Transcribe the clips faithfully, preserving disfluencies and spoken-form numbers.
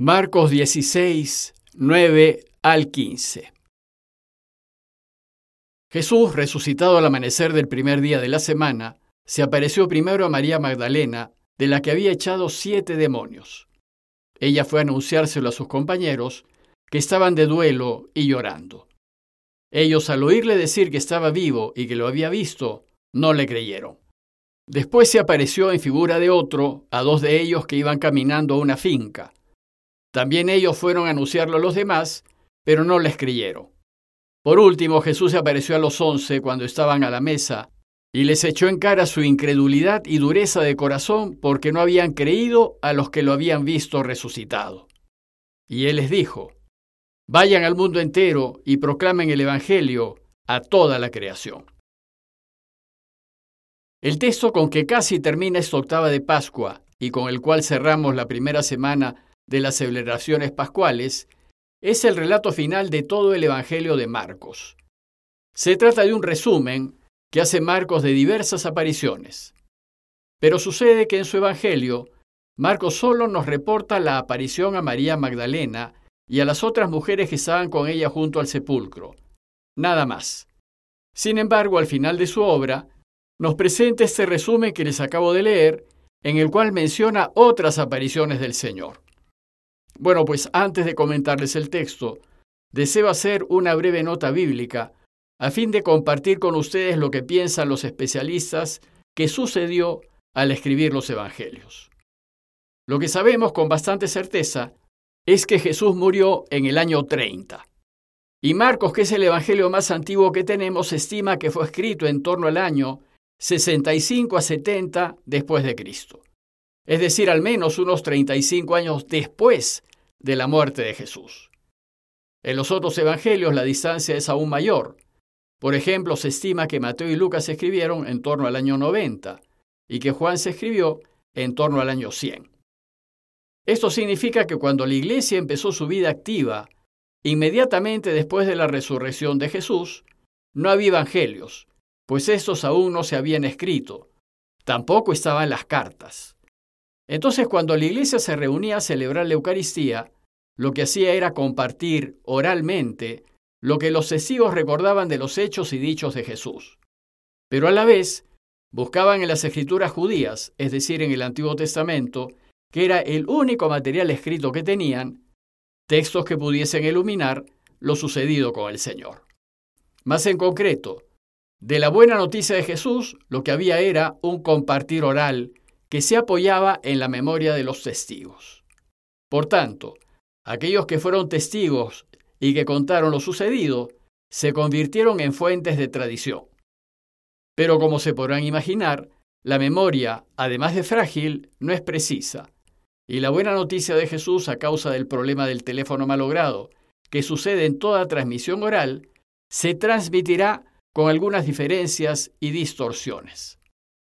Marcos dieciséis, nueve al quince. Jesús, resucitado al amanecer del primer día de la semana, se apareció primero a María Magdalena, de la que había echado siete demonios. Ella fue a anunciárselo a sus compañeros, que estaban de duelo y llorando. Ellos, al oírle decir que estaba vivo y que lo había visto, no le creyeron. Después se apareció en figura de otro a dos de ellos que iban caminando a una finca. También ellos fueron a anunciarlo a los demás, pero no les creyeron. Por último, Jesús se apareció a los once cuando estaban a la mesa y les echó en cara su incredulidad y dureza de corazón porque no habían creído a los que lo habían visto resucitado. Y él les dijo: vayan al mundo entero y proclamen el Evangelio a toda la creación. El texto con que casi termina esta octava de Pascua y con el cual cerramos la primera semana de las celebraciones pascuales es el relato final de todo el Evangelio de Marcos. Se trata de un resumen que hace Marcos de diversas apariciones. Pero sucede que en su Evangelio, Marcos solo nos reporta la aparición a María Magdalena y a las otras mujeres que estaban con ella junto al sepulcro. Nada más. Sin embargo, al final de su obra, nos presenta este resumen que les acabo de leer, en el cual menciona otras apariciones del Señor. Bueno, pues antes de comentarles el texto, deseo hacer una breve nota bíblica a fin de compartir con ustedes lo que piensan los especialistas que sucedió al escribir los evangelios. Lo que sabemos con bastante certeza es que Jesús murió en el año treinta. Y Marcos, que es el evangelio más antiguo que tenemos, estima que fue escrito en torno al año sesenta y cinco a setenta después de Cristo. Es decir, al menos unos treinta y cinco años después de la muerte de Jesús. En los otros evangelios la distancia es aún mayor. Por ejemplo, se estima que Mateo y Lucas se escribieron en torno al año noventa y que Juan se escribió en torno al año cien. Esto significa que cuando la iglesia empezó su vida activa, inmediatamente después de la resurrección de Jesús, no había evangelios, pues estos aún no se habían escrito. Tampoco estaban las cartas. Entonces, cuando la iglesia se reunía a celebrar la Eucaristía, lo que hacía era compartir oralmente lo que los testigos recordaban de los hechos y dichos de Jesús. Pero a la vez, buscaban en las escrituras judías, es decir, en el Antiguo Testamento, que era el único material escrito que tenían, textos que pudiesen iluminar lo sucedido con el Señor. Más en concreto, de la buena noticia de Jesús, lo que había era un compartir oral que se apoyaba en la memoria de los testigos. Por tanto, aquellos que fueron testigos y que contaron lo sucedido, se convirtieron en fuentes de tradición. Pero como se podrán imaginar, la memoria, además de frágil, no es precisa. Y la buena noticia de Jesús, a causa del problema del teléfono malogrado, que sucede en toda transmisión oral, se transmitirá con algunas diferencias y distorsiones.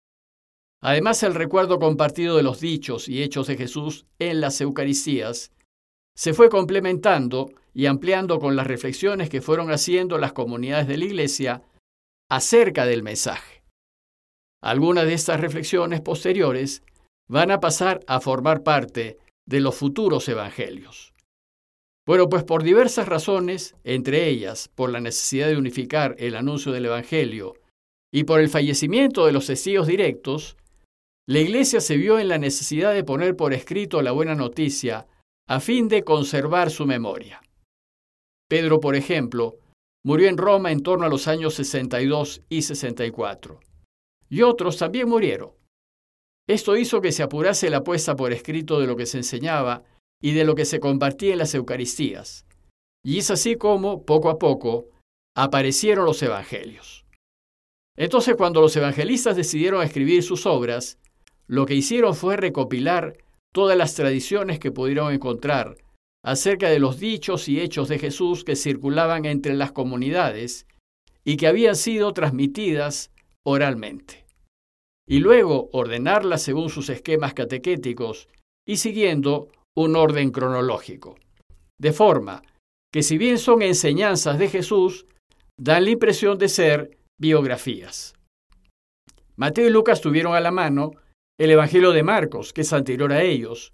Además, el recuerdo compartido de los dichos y hechos de Jesús en las Eucaristías se fue complementando y ampliando con las reflexiones que fueron haciendo las comunidades de la Iglesia acerca del mensaje. Algunas de estas reflexiones posteriores van a pasar a formar parte de los futuros evangelios. Bueno, pues por diversas razones, entre ellas por la necesidad de unificar el anuncio del evangelio y por el fallecimiento de los testigos directos, la Iglesia se vio en la necesidad de poner por escrito la buena noticia a fin de conservar su memoria. Pedro, por ejemplo, murió en Roma en torno a los años sesenta y dos y sesenta y cuatro. Y otros también murieron. Esto hizo que se apurase la puesta por escrito de lo que se enseñaba y de lo que se compartía en las Eucaristías. Y es así como, poco a poco, aparecieron los evangelios. Entonces, cuando los evangelistas decidieron escribir sus obras, lo que hicieron fue recopilar todas las tradiciones que pudieron encontrar acerca de los dichos y hechos de Jesús que circulaban entre las comunidades y que habían sido transmitidas oralmente. Y luego ordenarlas según sus esquemas catequéticos y siguiendo un orden cronológico. De forma que, si bien son enseñanzas de Jesús, dan la impresión de ser biografías. Mateo y Lucas tuvieron a la mano el Evangelio de Marcos, que es anterior a ellos,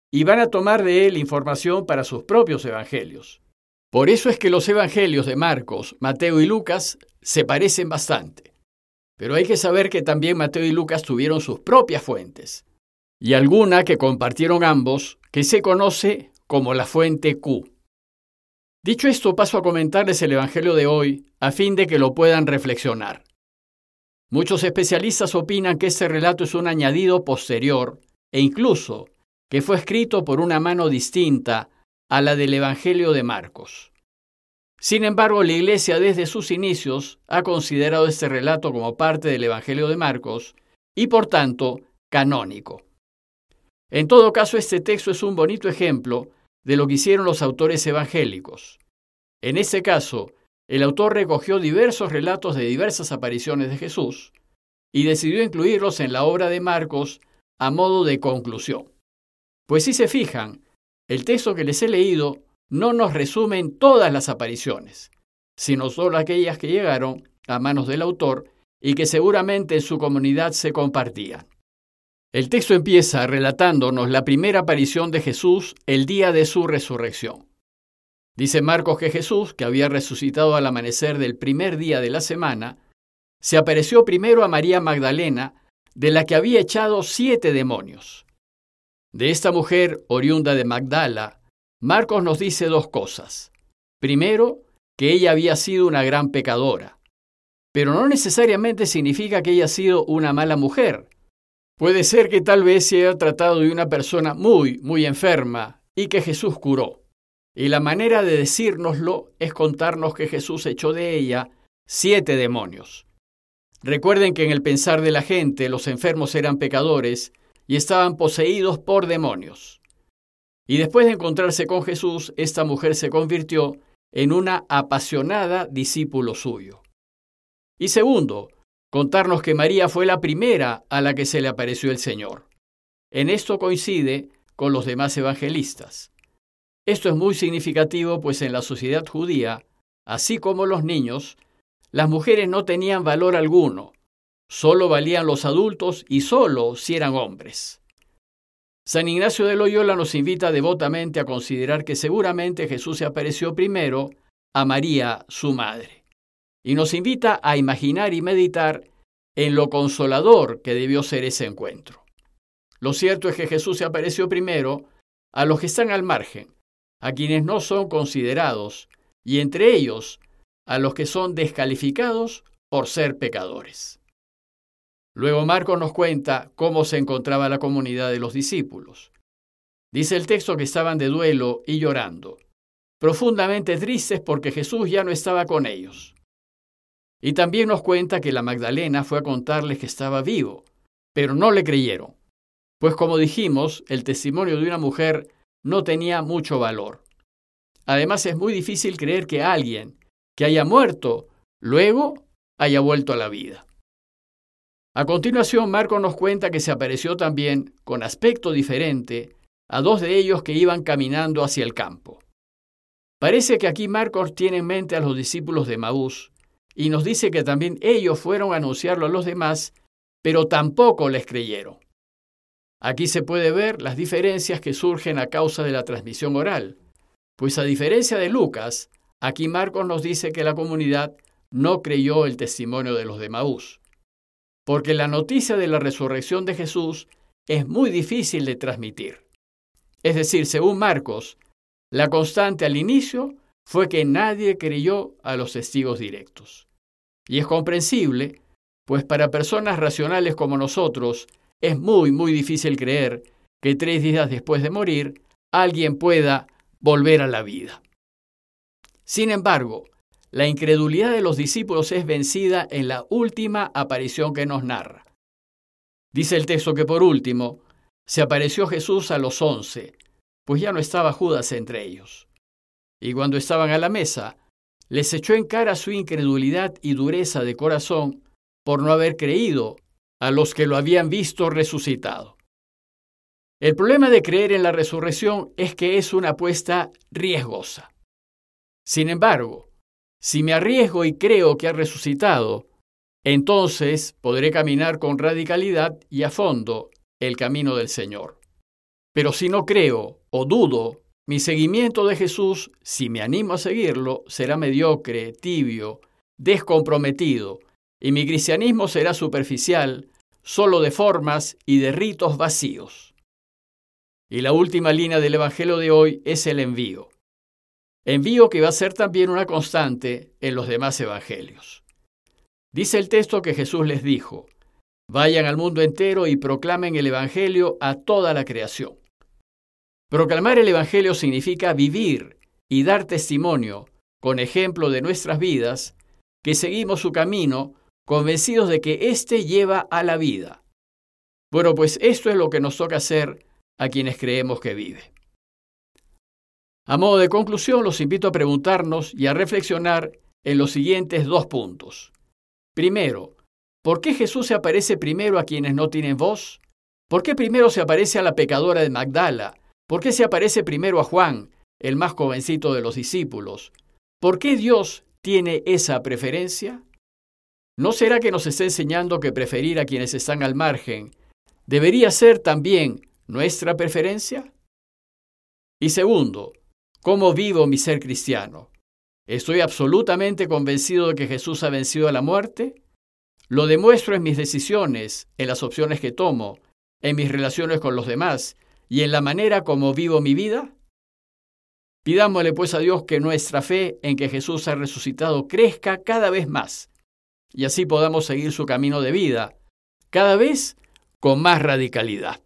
y van a tomar de él información para sus propios evangelios. Por eso es que los evangelios de Marcos, Mateo y Lucas se parecen bastante. Pero hay que saber que también Mateo y Lucas tuvieron sus propias fuentes, y alguna que compartieron ambos, que se conoce como la fuente Q. Dicho esto, paso a comentarles el evangelio de hoy, a fin de que lo puedan reflexionar. Muchos especialistas opinan que este relato es un añadido posterior, e incluso que fue escrito por una mano distinta a la del evangelio de Marcos. Sin embargo, la Iglesia desde sus inicios ha considerado este relato como parte del evangelio de Marcos y, por tanto, canónico. En todo caso, este texto es un bonito ejemplo de lo que hicieron los autores evangélicos. En este caso, el autor recogió diversos relatos de diversas apariciones de Jesús y decidió incluirlos en la obra de Marcos a modo de conclusión. Pues si se fijan, el texto que les he leído no nos resume en todas las apariciones, sino solo aquellas que llegaron a manos del autor y que seguramente en su comunidad se compartían. El texto empieza relatándonos la primera aparición de Jesús el día de su resurrección. Dice Marcos que Jesús, que había resucitado al amanecer del primer día de la semana, se apareció primero a María Magdalena, de la que había echado siete demonios. De esta mujer, oriunda de Magdala, Marcos nos dice dos cosas. Primero, que ella había sido una gran pecadora, pero no necesariamente significa que haya sido una mala mujer. Puede ser que tal vez se haya tratado de una persona muy, muy enferma y que Jesús curó. Y la manera de decírnoslo es contarnos que Jesús echó de ella siete demonios. Recuerden que en el pensar de la gente los enfermos eran pecadores y estaban poseídos por demonios. Y después de encontrarse con Jesús, esta mujer se convirtió en una apasionada discípulo suyo. Y segundo, contarnos que María fue la primera a la que se le apareció el Señor. En esto coincide con los demás evangelistas. Esto es muy significativo, pues en la sociedad judía, así como los niños, las mujeres no tenían valor alguno, solo valían los adultos y solo si eran hombres. San Ignacio de Loyola nos invita devotamente a considerar que seguramente Jesús se apareció primero a María, su madre, y nos invita a imaginar y meditar en lo consolador que debió ser ese encuentro. Lo cierto es que Jesús se apareció primero a los que están al margen, a quienes no son considerados, y entre ellos a los que son descalificados por ser pecadores. Luego Marcos nos cuenta cómo se encontraba la comunidad de los discípulos. Dice el texto que estaban de duelo y llorando, profundamente tristes porque Jesús ya no estaba con ellos. Y también nos cuenta que la Magdalena fue a contarles que estaba vivo, pero no le creyeron, pues como dijimos, el testimonio de una mujer no tenía mucho valor. Además, es muy difícil creer que alguien que haya muerto luego haya vuelto a la vida. A continuación, Marcos nos cuenta que se apareció también, con aspecto diferente, a dos de ellos que iban caminando hacia el campo. Parece que aquí Marcos tiene en mente a los discípulos de Maús y nos dice que también ellos fueron a anunciarlo a los demás, pero tampoco les creyeron. Aquí se puede ver las diferencias que surgen a causa de la transmisión oral, pues a diferencia de Lucas, aquí Marcos nos dice que la comunidad no creyó el testimonio de los de Maús, porque la noticia de la resurrección de Jesús es muy difícil de transmitir. Es decir, según Marcos, la constante al inicio fue que nadie creyó a los testigos directos. Y es comprensible, pues para personas racionales como nosotros, es muy, muy difícil creer que tres días después de morir, alguien pueda volver a la vida. Sin embargo, la incredulidad de los discípulos es vencida en la última aparición que nos narra. Dice el texto que por último, se apareció Jesús a los once, pues ya no estaba Judas entre ellos. Y cuando estaban a la mesa, les echó en cara su incredulidad y dureza de corazón por no haber creído a los que lo habían visto resucitado. El problema de creer en la resurrección es que es una apuesta riesgosa. Sin embargo, si me arriesgo y creo que ha resucitado, entonces podré caminar con radicalidad y a fondo el camino del Señor. Pero si no creo o dudo, mi seguimiento de Jesús, si me animo a seguirlo, será mediocre, tibio, descomprometido, y mi cristianismo será superficial, solo de formas y de ritos vacíos. Y la última línea del Evangelio de hoy es el envío. Envío que va a ser también una constante en los demás evangelios. Dice el texto que Jesús les dijo: vayan al mundo entero y proclamen el Evangelio a toda la creación. Proclamar el Evangelio significa vivir y dar testimonio, con ejemplo de nuestras vidas, que seguimos su camino, convencidos de que éste lleva a la vida. Bueno, pues esto es lo que nos toca hacer a quienes creemos que vive. A modo de conclusión, los invito a preguntarnos y a reflexionar en los siguientes dos puntos. Primero, ¿por qué Jesús se aparece primero a quienes no tienen voz? ¿Por qué primero se aparece a la pecadora de Magdala? ¿Por qué se aparece primero a Juan, el más jovencito de los discípulos? ¿Por qué Dios tiene esa preferencia? ¿No será que nos está enseñando que preferir a quienes están al margen debería ser también nuestra preferencia? Y segundo, ¿cómo vivo mi ser cristiano? ¿Estoy absolutamente convencido de que Jesús ha vencido a la muerte? ¿Lo demuestro en mis decisiones, en las opciones que tomo, en mis relaciones con los demás y en la manera como vivo mi vida? Pidámosle pues a Dios que nuestra fe en que Jesús ha resucitado crezca cada vez más y así podamos seguir su camino de vida, cada vez con más radicalidad.